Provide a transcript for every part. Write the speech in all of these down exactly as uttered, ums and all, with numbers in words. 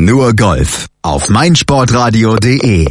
Nur Golf auf meinsportradio punkt de.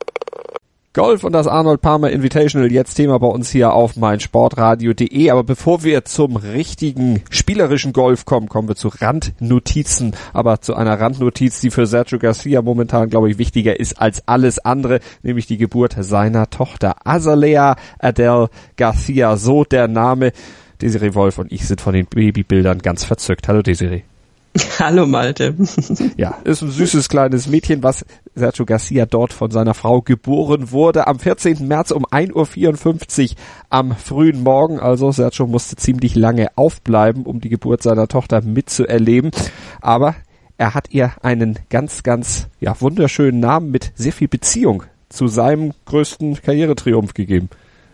Golf und das Arnold Palmer Invitational, jetzt Thema bei uns hier auf meinsportradio punkt de. Aber bevor wir zum richtigen spielerischen Golf kommen, kommen wir zu Randnotizen. Aber zu einer Randnotiz, die für Sergio Garcia momentan, glaube ich, wichtiger ist als alles andere, nämlich die Geburt seiner Tochter Azalea Adele Garcia, so der Name. Desiree Wolf und ich sind von den Babybildern ganz verzückt. Hallo Desiree. Hallo Malte. Ja, ist ein süßes kleines Mädchen, was Sergio Garcia dort von seiner Frau geboren wurde. Am vierzehnten März um ein Uhr vierundfünfzig am frühen Morgen. Also Sergio musste ziemlich lange aufbleiben, um die Geburt seiner Tochter mitzuerleben. Aber er hat ihr einen ganz, ganz ja wunderschönen Namen mit sehr viel Beziehung zu seinem größten Karrieretriumph gegeben.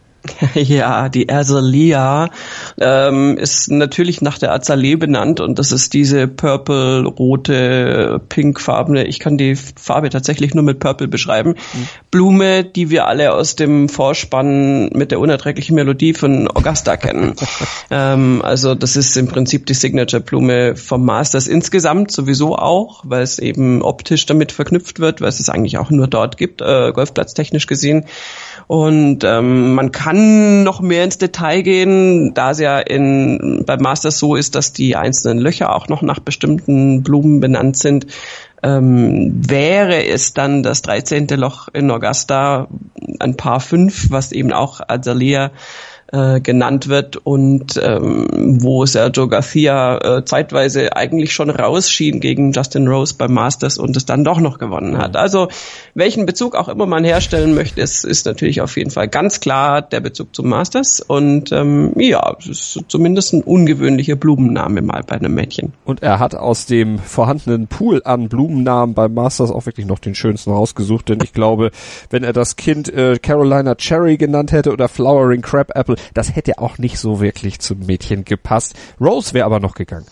Ja, die Azalea ähm, ist natürlich nach der Azalee benannt und das ist diese purple, rote, pinkfarbene, ich kann die Farbe tatsächlich nur mit Purple beschreiben, mhm. Blume, die wir alle aus dem Vorspann mit der unerträglichen Melodie von Augusta kennen. ähm, also das ist im Prinzip die Signature-Blume vom Masters insgesamt sowieso auch, weil es eben optisch damit verknüpft wird, weil es es eigentlich auch nur dort gibt, äh, golfplatztechnisch gesehen. Und ähm, man kann noch mehr ins Detail gehen, da es ja in, beim Masters so ist, dass die einzelnen Löcher auch noch nach bestimmten Blumen benannt sind. Ähm, wäre es dann das dreizehnte Loch in Augusta, ein Paar fünf, was eben auch Azalea äh, genannt wird und ähm, wo Sergio Garcia äh, zeitweise eigentlich schon rausschien gegen Justin Rose beim Masters und es dann doch noch gewonnen hat. Also welchen Bezug auch immer man herstellen möchte, es ist natürlich auf jeden Fall ganz klar der Bezug zum Masters und ähm, ja, es ist zumindest ein ungewöhnlicher Blumenname mal bei einem Mädchen. Und er hat aus dem vorhandenen Pool an Blumennamen beim Masters auch wirklich noch den schönsten rausgesucht, denn ich glaube, wenn er das Kind äh, Carolina Cherry genannt hätte oder Flowering Crab Apple, das hätte auch nicht so wirklich zum Mädchen gepasst. Rose wäre aber noch gegangen.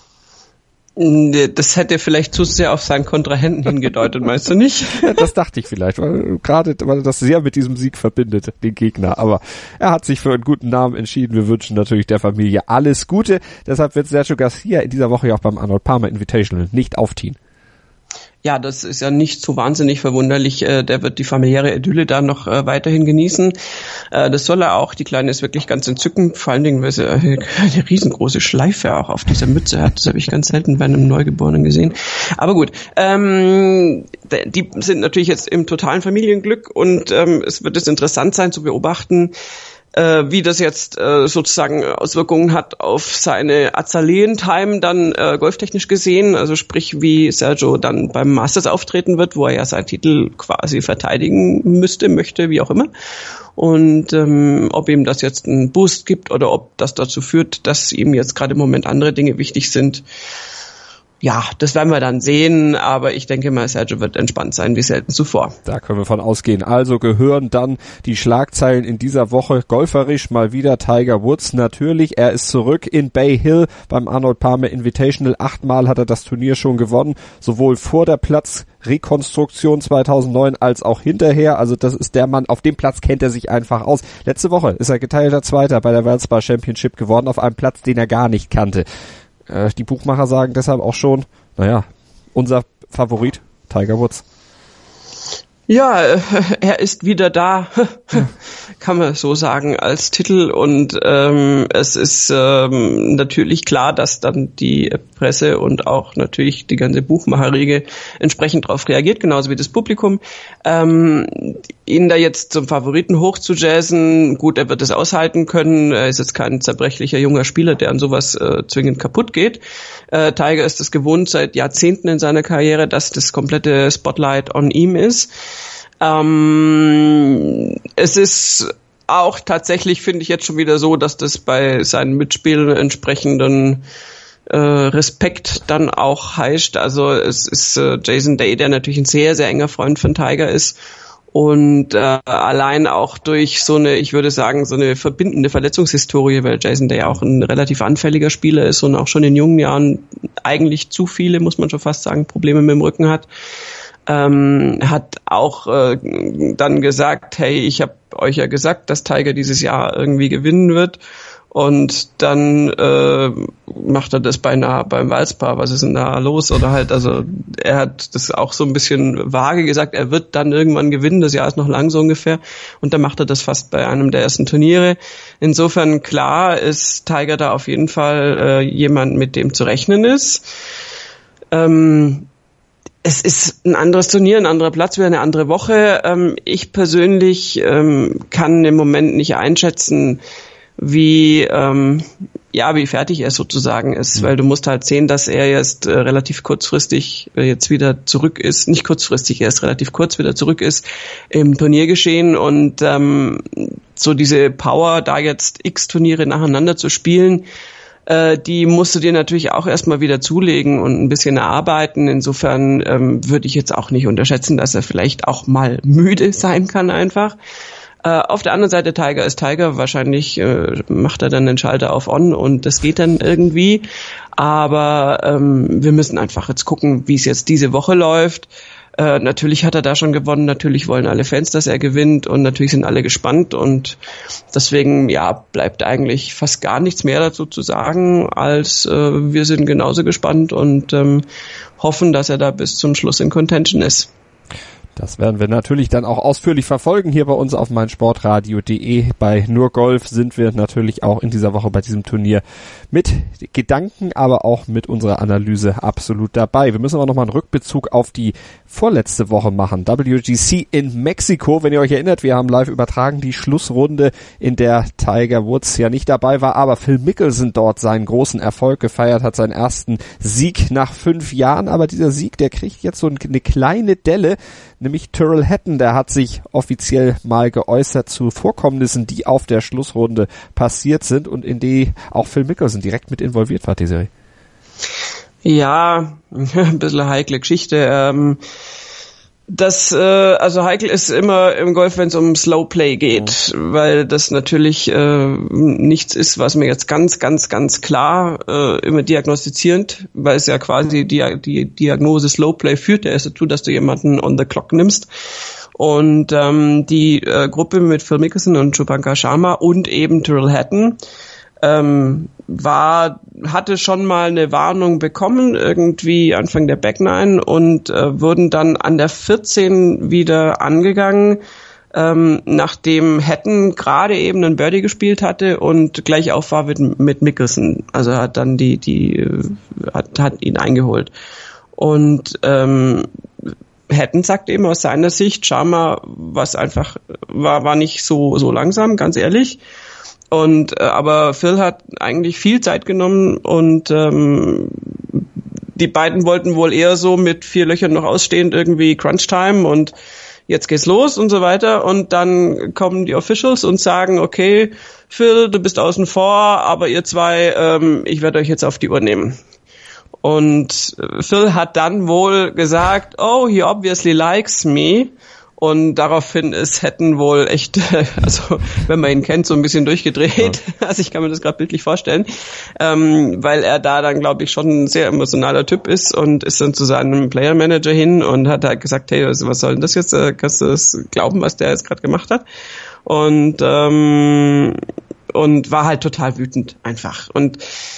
Das hätte vielleicht zu sehr auf seinen Kontrahenten hingedeutet, meinst du nicht? Ja, das dachte ich vielleicht, weil gerade weil er das sehr mit diesem Sieg verbindet, den Gegner. Aber er hat sich für einen guten Namen entschieden. Wir wünschen natürlich der Familie alles Gute. Deshalb wird Sergio Garcia in dieser Woche ja auch beim Arnold Palmer Invitational nicht aufziehen. Ja, das ist ja nicht so wahnsinnig verwunderlich. Äh, der wird die familiäre Idylle da noch äh, weiterhin genießen. Äh, das soll er auch. Die Kleine ist wirklich ganz entzückend. Vor allen Dingen, weil sie eine, eine riesengroße Schleife auch auf dieser Mütze hat. Das habe ich ganz selten bei einem Neugeborenen gesehen. Aber gut, ähm, die sind natürlich jetzt im totalen Familienglück und ähm, es wird jetzt interessant sein zu beobachten, Äh, wie das jetzt äh, sozusagen Auswirkungen hat auf seine Azaleen-Time dann äh, golftechnisch gesehen, also sprich wie Sergio dann beim Masters auftreten wird, wo er ja seinen Titel quasi verteidigen müsste, möchte, wie auch immer. Und ähm, ob ihm das jetzt einen Boost gibt oder ob das dazu führt, dass ihm jetzt gerade im Moment andere Dinge wichtig sind. Ja, das werden wir dann sehen, aber ich denke mal, Sergio wird entspannt sein, wie selten zuvor. Da können wir von ausgehen. Also gehören dann die Schlagzeilen in dieser Woche golferisch mal wieder Tiger Woods. Natürlich, er ist zurück in Bay Hill beim Arnold Palmer Invitational. Achtmal hat er das Turnier schon gewonnen, sowohl vor der Platzrekonstruktion zweitausendneun als auch hinterher. Also das ist der Mann, auf dem Platz kennt er sich einfach aus. Letzte Woche ist er geteilter Zweiter bei der Valspar Championship geworden, auf einem Platz, den er gar nicht kannte. Die Buchmacher sagen deshalb auch schon, naja, unser Favorit, Tiger Woods. Ja, er ist wieder da, kann man so sagen, als Titel und ähm, es ist ähm, natürlich klar, dass dann die Presse und auch natürlich die ganze Buchmacherriege entsprechend darauf reagiert, genauso wie das Publikum. Ähm, ihn da jetzt zum Favoriten hochzujazzen, gut, er wird es aushalten können, er ist jetzt kein zerbrechlicher junger Spieler, der an sowas äh, zwingend kaputt geht. Äh, Tiger ist es gewohnt seit Jahrzehnten in seiner Karriere, dass das komplette Spotlight on ihm ist. Ähm, es ist auch tatsächlich, finde ich jetzt schon wieder so, dass das bei seinen Mitspielern entsprechenden äh, Respekt dann auch heischt. Also es ist äh, Jason Day, der natürlich ein sehr, sehr enger Freund von Tiger ist und äh, allein auch durch so eine, ich würde sagen, so eine verbindende Verletzungshistorie, weil Jason Day auch ein relativ anfälliger Spieler ist und auch schon in jungen Jahren eigentlich zu viele, muss man schon fast sagen, Probleme mit dem Rücken hat. Ähm, hat auch äh, dann gesagt, hey, ich habe euch ja gesagt, dass Tiger dieses Jahr irgendwie gewinnen wird Und dann äh, macht er das beinahe beim Valspar, was ist denn da los? Oder halt, also er hat das auch so ein bisschen vage gesagt, er wird dann irgendwann gewinnen, das Jahr ist noch lang so ungefähr. Und dann macht er das fast bei einem der ersten Turniere. Insofern klar ist Tiger da auf jeden Fall äh, jemand, mit dem zu rechnen ist. Ähm, Es ist ein anderes Turnier, ein anderer Platz, wieder eine andere Woche. Ähm, ich persönlich ähm, kann im Moment nicht einschätzen, wie ähm, ja wie fertig er sozusagen ist, mhm. weil du musst halt sehen, dass er jetzt äh, relativ kurzfristig äh, jetzt wieder zurück ist, nicht kurzfristig, er ist relativ kurz wieder zurück ist im Turniergeschehen und ähm, so diese Power, da jetzt x Turniere nacheinander zu spielen, die musst du dir natürlich auch erstmal wieder zulegen und ein bisschen erarbeiten. Insofern ähm, würde ich jetzt auch nicht unterschätzen, dass er vielleicht auch mal müde sein kann einfach. Äh, auf der anderen Seite, Tiger ist Tiger. Wahrscheinlich äh, macht er dann den Schalter auf On und das geht dann irgendwie. Aber ähm, wir müssen einfach jetzt gucken, wie es jetzt diese Woche läuft. Äh, natürlich hat er da schon gewonnen, natürlich wollen alle Fans, dass er gewinnt und natürlich sind alle gespannt und deswegen, ja, bleibt eigentlich fast gar nichts mehr dazu zu sagen, als äh, wir sind genauso gespannt und ähm, hoffen, dass er da bis zum Schluss in Contention ist. Das werden wir natürlich dann auch ausführlich verfolgen hier bei uns auf meinsportradio punkt de. Bei Nur Golf sind wir natürlich auch in dieser Woche bei diesem Turnier mit Gedanken, aber auch mit unserer Analyse absolut dabei. Wir müssen aber nochmal einen Rückbezug auf die vorletzte Woche machen. W G C in Mexiko, wenn ihr euch erinnert, wir haben live übertragen die Schlussrunde, in der Tiger Woods ja nicht dabei war, aber Phil Mickelson dort seinen großen Erfolg gefeiert hat, seinen ersten Sieg nach fünf Jahren. Aber dieser Sieg, der kriegt jetzt so eine kleine Delle, nämlich Tyrrell Hatton, der hat sich offiziell mal geäußert zu Vorkommnissen, die auf der Schlussrunde passiert sind und in die auch Phil Mickelson direkt mit involviert war, die Serie. Ja, ein bisschen heikle Geschichte. Ähm, das, äh, also heikel ist immer im Golf, wenn es um Slow Play geht, mhm. weil das natürlich äh, nichts ist, was mir jetzt ganz, ganz, ganz klar äh, immer diagnostizierend, weil es ja quasi die, die Diagnose Slow Play führt ja erst dazu, dass du jemanden on the clock nimmst. Und ähm, die äh, Gruppe mit Phil Mickelson und Shubhankar Sharma und eben Tyrrell Hatton ähm, war, hatte schon mal eine Warnung bekommen, irgendwie Anfang der Back Nine und äh, wurden dann an der vierzehn wieder angegangen, ähm, nachdem Hatton gerade eben einen Birdie gespielt hatte und gleich auf war mit, mit Mickelson. Also hat dann die, die, hat, hat ihn eingeholt. Und ähm, Hatton sagt eben aus seiner Sicht, Sharma was einfach, war, war nicht so, so langsam, ganz ehrlich. Und äh, aber Phil hat eigentlich viel Zeit genommen und ähm, die beiden wollten wohl eher so mit vier Löchern noch ausstehend irgendwie Crunch Time und jetzt geht's los und so weiter. Und dann kommen die Officials und sagen, okay, Phil, du bist außen vor, aber ihr zwei, ähm, ich werde euch jetzt auf die Uhr nehmen. Und Phil hat dann wohl gesagt, oh, he obviously likes me. Und daraufhin ist Hatton wohl echt, also wenn man ihn kennt, so ein bisschen durchgedreht. Ja. Also ich kann mir das gerade bildlich vorstellen, ähm, weil er da dann, glaube ich, schon ein sehr emotionaler Typ ist und ist dann zu seinem Player Manager hin und hat halt gesagt, hey, was soll denn das jetzt? Kannst du das glauben, was der jetzt gerade gemacht hat? Und ähm, und war halt total wütend einfach. Und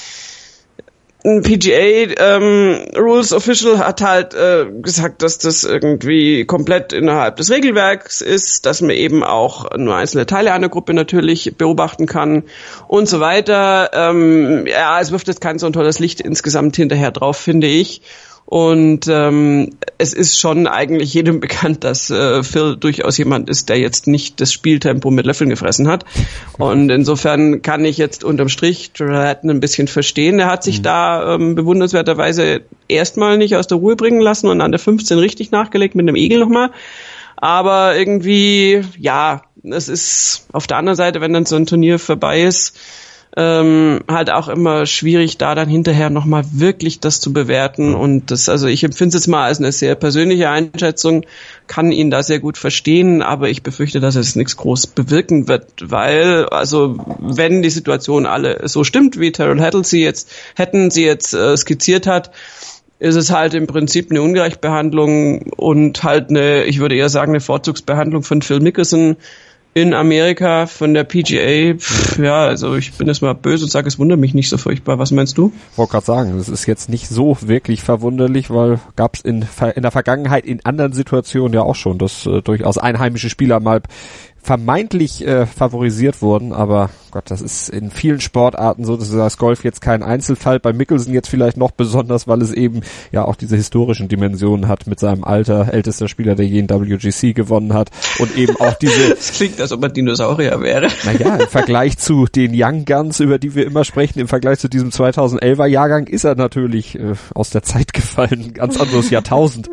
ein P G A ähm, Rules Official hat halt äh, gesagt, dass das irgendwie komplett innerhalb des Regelwerks ist, dass man eben auch nur einzelne Teile einer Gruppe natürlich beobachten kann und so weiter. Ähm, ja, es wirft jetzt kein so ein tolles Licht insgesamt hinterher drauf, finde ich. Und ähm, es ist schon eigentlich jedem bekannt, dass äh, Phil durchaus jemand ist, der jetzt nicht das Spieltempo mit Löffeln gefressen hat. Und insofern kann ich jetzt unterm Strich Tyrrell Hatton ein bisschen verstehen. Er hat sich mhm. da ähm, bewundernswerterweise erstmal nicht aus der Ruhe bringen lassen und an der fünfzehn richtig nachgelegt mit einem Egel nochmal. Aber irgendwie, ja, es ist auf der anderen Seite, wenn dann so ein Turnier vorbei ist, Ähm, halt auch immer schwierig, da dann hinterher nochmal wirklich das zu bewerten und das, also ich empfinde es jetzt mal als eine sehr persönliche Einschätzung, kann ihn da sehr gut verstehen, aber ich befürchte, dass es nichts groß bewirken wird, weil, also wenn die Situation alle so stimmt, wie Tyrrell Hatton sie jetzt, hätten sie jetzt äh, skizziert hat, ist es halt im Prinzip eine Ungleichbehandlung und halt eine, ich würde eher sagen, eine Vorzugsbehandlung von Phil Mickelson in Amerika von der P G A, pff, ja, also ich bin jetzt mal böse und sage, es wundert mich nicht so furchtbar. Was meinst du? Ich wollte gerade sagen, das ist jetzt nicht so wirklich verwunderlich, weil gab es in, in der Vergangenheit in anderen Situationen ja auch schon, dass äh, durchaus einheimische Spieler mal vermeintlich äh, favorisiert wurden, aber Gott, das ist in vielen Sportarten so, das ist das Golf jetzt kein Einzelfall, bei Mickelson jetzt vielleicht noch besonders, weil es eben ja auch diese historischen Dimensionen hat mit seinem Alter, ältester Spieler, der je in W G C gewonnen hat und eben auch diese... Das klingt, als ob er Dinosaurier wäre. Naja, im Vergleich zu den Young Guns, über die wir immer sprechen, im Vergleich zu diesem zweitausendelfer Jahrgang ist er natürlich äh, aus der Zeit gefallen, ein ganz anderes Jahrtausend.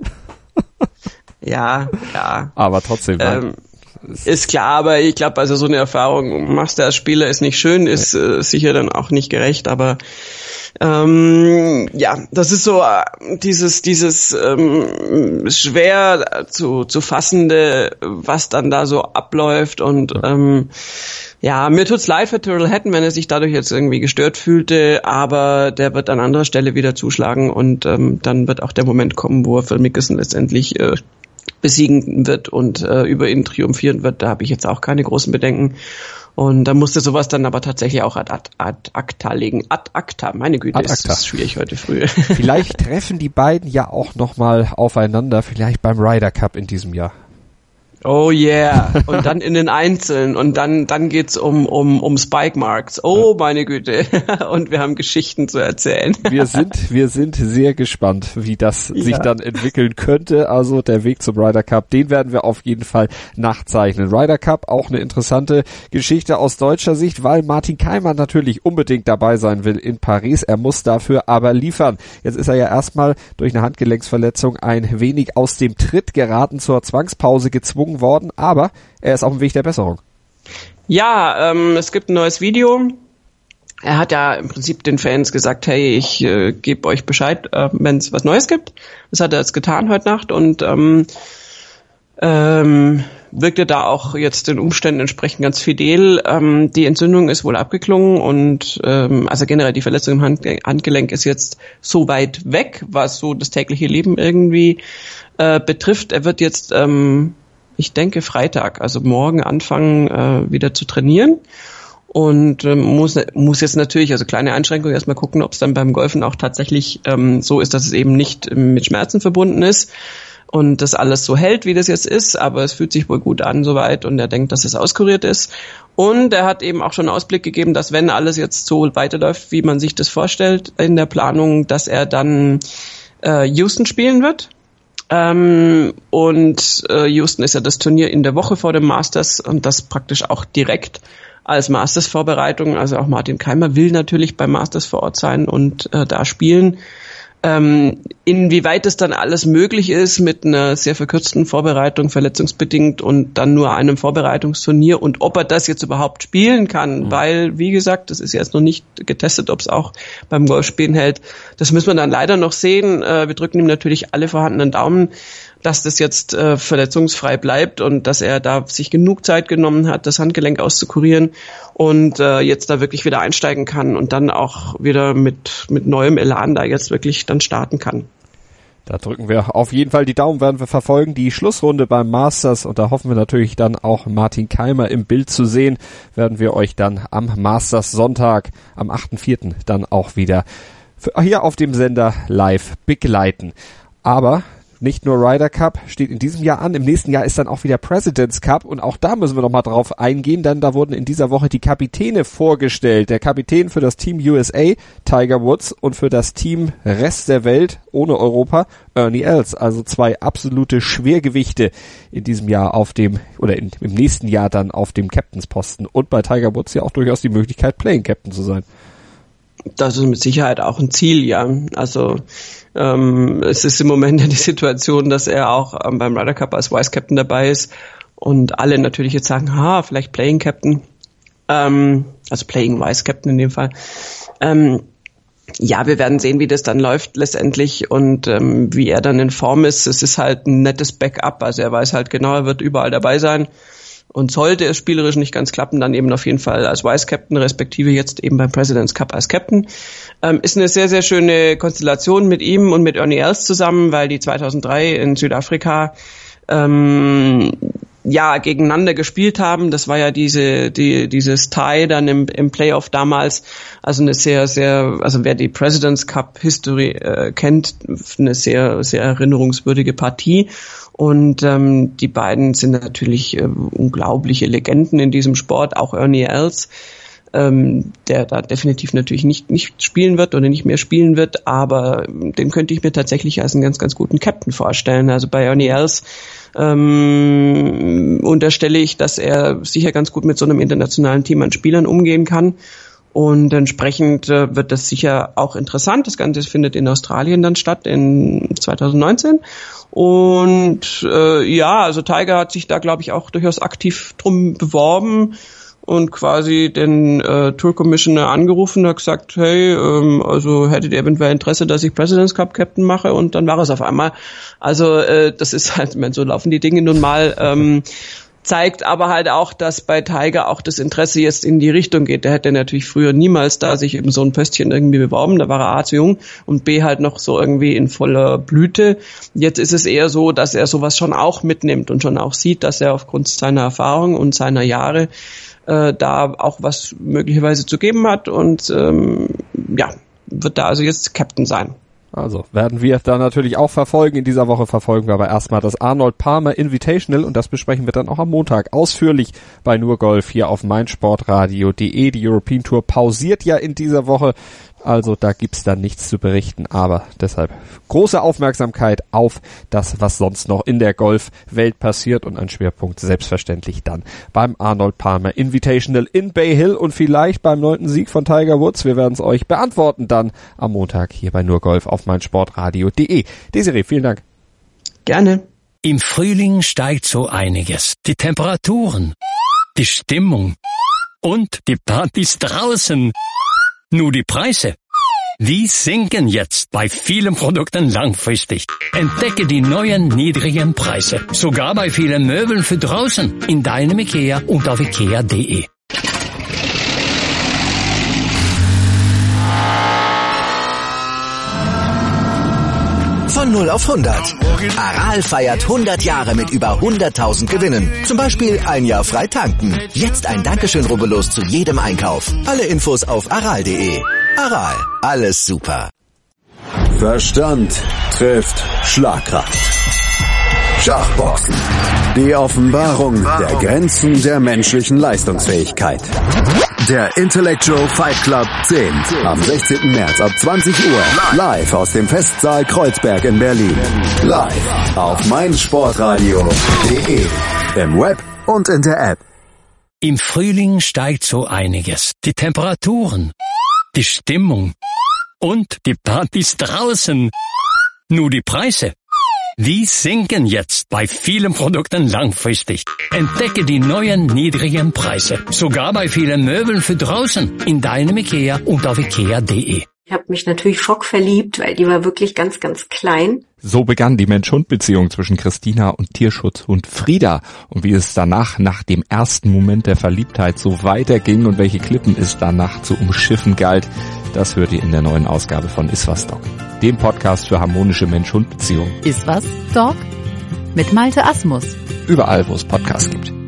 Ja, ja. Aber trotzdem... Ähm, Ist klar, aber ich glaube, also so eine Erfahrung machst du als Spieler ist nicht schön, ist äh, sicher dann auch nicht gerecht, aber ähm, ja, das ist so äh, dieses dieses ähm, schwer zu zu fassende, was dann da so abläuft und ähm, ja, mir tut's leid für Tyrrell Hatton, wenn er sich dadurch jetzt irgendwie gestört fühlte, aber der wird an anderer Stelle wieder zuschlagen und ähm, dann wird auch der Moment kommen, wo er Phil Mickelson letztendlich äh, besiegen wird und äh, über ihn triumphieren wird, da habe ich jetzt auch keine großen Bedenken. Und da musste sowas dann aber tatsächlich auch ad, ad, ad acta legen. Ad acta, meine Güte, ad ist das schwierig heute früh. Vielleicht treffen die beiden ja auch nochmal aufeinander, vielleicht beim Ryder Cup in diesem Jahr. Oh yeah, und dann in den Einzelnen und dann dann geht's um um um Spike Marks. Oh meine Güte, und wir haben Geschichten zu erzählen. Wir sind wir sind sehr gespannt, wie das ja. sich dann entwickeln könnte. Also der Weg zum Ryder Cup, den werden wir auf jeden Fall nachzeichnen. Ryder Cup, auch eine interessante Geschichte aus deutscher Sicht, weil Martin Kaymer natürlich unbedingt dabei sein will in Paris. Er muss dafür aber liefern. Jetzt ist er ja erstmal durch eine Handgelenksverletzung ein wenig aus dem Tritt geraten, zur Zwangspause gezwungen worden, aber er ist auf dem Weg der Besserung. Ja, ähm, es gibt ein neues Video. Er hat ja im Prinzip den Fans gesagt, hey, ich äh, gebe euch Bescheid, äh, wenn es was Neues gibt. Das hat er jetzt getan heute Nacht und ähm, ähm, wirkte da auch jetzt den Umständen entsprechend ganz fidel. Ähm, die Entzündung ist wohl abgeklungen und ähm, also generell die Verletzung im Hand- Handgelenk ist jetzt so weit weg, was so das tägliche Leben irgendwie äh, betrifft. Er wird jetzt ähm, ich denke Freitag, also morgen anfangen äh, wieder zu trainieren und ähm, muss muss jetzt natürlich, also kleine Einschränkung, erstmal gucken, ob es dann beim Golfen auch tatsächlich ähm, so ist, dass es eben nicht ähm, mit Schmerzen verbunden ist und das alles so hält, wie das jetzt ist, aber es fühlt sich wohl gut an soweit und er denkt, dass es auskuriert ist und er hat eben auch schon Ausblick gegeben, dass wenn alles jetzt so weiterläuft, wie man sich das vorstellt in der Planung, dass er dann äh, Houston spielen wird. Ähm, und äh, Houston ist ja das Turnier in der Woche vor dem Masters und das praktisch auch direkt als Masters-Vorbereitung. Also auch Martin Kaymer will natürlich beim Masters vor Ort sein und äh, da spielen. Ähm, inwieweit es dann alles möglich ist mit einer sehr verkürzten Vorbereitung, verletzungsbedingt und dann nur einem Vorbereitungsturnier und ob er das jetzt überhaupt spielen kann, mhm. weil, wie gesagt, das ist jetzt noch nicht getestet, ob es auch beim Golfspielen hält. Das müssen wir dann leider noch sehen. Äh, wir drücken ihm natürlich alle vorhandenen Daumen, dass das jetzt äh, verletzungsfrei bleibt und dass er da sich genug Zeit genommen hat, das Handgelenk auszukurieren und äh, jetzt da wirklich wieder einsteigen kann und dann auch wieder mit mit neuem Elan da jetzt wirklich dann starten kann. Da drücken wir auf jeden Fall die Daumen, werden wir verfolgen. Die Schlussrunde beim Masters und da hoffen wir natürlich dann auch Martin Kaymer im Bild zu sehen, werden wir euch dann am Masters Sonntag, am achten vierten dann auch wieder hier auf dem Sender live begleiten. Aber nicht nur Ryder Cup steht in diesem Jahr an, im nächsten Jahr ist dann auch wieder President's Cup und auch da müssen wir noch mal drauf eingehen, denn da wurden in dieser Woche die Kapitäne vorgestellt. Der Kapitän für das Team U S A, Tiger Woods, und für das Team Rest der Welt ohne Europa, Ernie Els. Also zwei absolute Schwergewichte in diesem Jahr auf dem, oder in, im nächsten Jahr dann auf dem Captainsposten. Und bei Tiger Woods ja auch durchaus die Möglichkeit, Playing Captain zu sein. Das ist mit Sicherheit auch ein Ziel, ja. Also ähm, es ist im Moment ja die Situation, dass er auch ähm, beim Ryder Cup als Vice Captain dabei ist und alle natürlich jetzt sagen, ha, vielleicht Playing Captain, ähm, also Playing Vice Captain in dem Fall. Ähm, ja, wir werden sehen, wie das dann läuft letztendlich und ähm, wie er dann in Form ist. Es ist halt ein nettes Backup, also er weiß halt genau, er wird überall dabei sein. Und sollte es spielerisch nicht ganz klappen, dann eben auf jeden Fall als Vice Captain, respektive jetzt eben beim President's Cup als Captain. Ähm, ist eine sehr, sehr schöne Konstellation mit ihm und mit Ernie Els zusammen, weil die zweitausenddrei in Südafrika ähm, ja, gegeneinander gespielt haben. Das war ja diese, die, dieses Tie dann im, im Playoff damals. Also eine sehr, sehr, also wer die President's Cup History äh, kennt, eine sehr, sehr erinnerungswürdige Partie. Und ähm, die beiden sind natürlich äh, unglaubliche Legenden in diesem Sport, auch Ernie Els, ähm, der da definitiv natürlich nicht nicht spielen wird oder nicht mehr spielen wird, aber den könnte ich mir tatsächlich als einen ganz, ganz guten Captain vorstellen. Also bei Ernie Els ähm, unterstelle ich, dass er sicher ganz gut mit so einem internationalen Team an Spielern umgehen kann. Und entsprechend äh, wird das sicher auch interessant. Das Ganze findet in Australien dann statt in zwanzig neunzehn. Und äh, ja, also Tiger hat sich da, glaube ich, auch durchaus aktiv drum beworben und quasi den äh, Tour Commissioner angerufen, hat gesagt, hey, ähm, also hättet ihr eventuell Interesse, dass ich President's Cup Captain mache? Und dann war es auf einmal. Also äh, das ist halt, ich meine, so laufen die Dinge nun mal. Ähm, zeigt aber halt auch, dass bei Tiger auch das Interesse jetzt in die Richtung geht. Der hätte natürlich früher niemals da sich eben so ein Pöstchen irgendwie beworben. Da war er A zu jung und B halt noch so irgendwie in voller Blüte. Jetzt ist es eher so, dass er sowas schon auch mitnimmt und schon auch sieht, dass er aufgrund seiner Erfahrung und seiner Jahre äh, da auch was möglicherweise zu geben hat und ähm, ja, wird da also jetzt Captain sein. Also werden wir da natürlich auch verfolgen. In dieser Woche verfolgen wir aber erstmal das Arnold Palmer Invitational und das besprechen wir dann auch am Montag ausführlich bei Nur Golf hier auf meinsportradio punkt de. Die European Tour pausiert ja in dieser Woche, also da gibt's dann nichts zu berichten, aber deshalb große Aufmerksamkeit auf das, was sonst noch in der Golfwelt passiert und ein Schwerpunkt selbstverständlich dann beim Arnold Palmer Invitational in Bay Hill und vielleicht beim neunten Sieg von Tiger Woods. Wir werden es euch beantworten dann am Montag hier bei Nur Golf auf meinsportradio punkt de. Desiree, vielen Dank. Gerne. Im Frühling steigt so einiges. Die Temperaturen, die Stimmung und die Partys draußen. Nur die Preise, die sinken jetzt bei vielen Produkten langfristig. Entdecke die neuen niedrigen Preise, sogar bei vielen Möbeln für draußen, in deinem IKEA und auf ikea punkt de. Von null auf hundert. Aral feiert hundert Jahre mit über hunderttausend Gewinnen. Zum Beispiel ein Jahr frei tanken. Jetzt ein Dankeschön, rubbellos zu jedem Einkauf. Alle Infos auf aral punkt de. Aral, alles super. Verstand trifft Schlagkraft. Schachboxen. Die Offenbarung der Grenzen der menschlichen Leistungsfähigkeit. Der Intellectual Fight Club zehn. Am sechzehnten März ab zwanzig Uhr. Live aus dem Festsaal Kreuzberg in Berlin. Live auf meinsportradio punkt de. Im Web und in der App. Im Frühling steigt so einiges. Die Temperaturen, die Stimmung und die Partys draußen. Nur die Preise, die sinken jetzt bei vielen Produkten langfristig. Entdecke die neuen niedrigen Preise, sogar bei vielen Möbeln für draußen, in deinem IKEA und auf ikea punkt de. Ich habe mich natürlich schockverliebt, weil die war wirklich ganz, ganz klein. So begann die Mensch-Hund-Beziehung zwischen Christina und Tierschutzhund Frieda. Und wie es danach, nach dem ersten Moment der Verliebtheit, so weiterging und welche Klippen es danach zu umschiffen galt, das hört ihr in der neuen Ausgabe von Iswas Dog, dem Podcast für harmonische Mensch-Hund-Beziehungen. Iswas Dog? Mit Malte Asmus. Überall, wo es Podcasts gibt.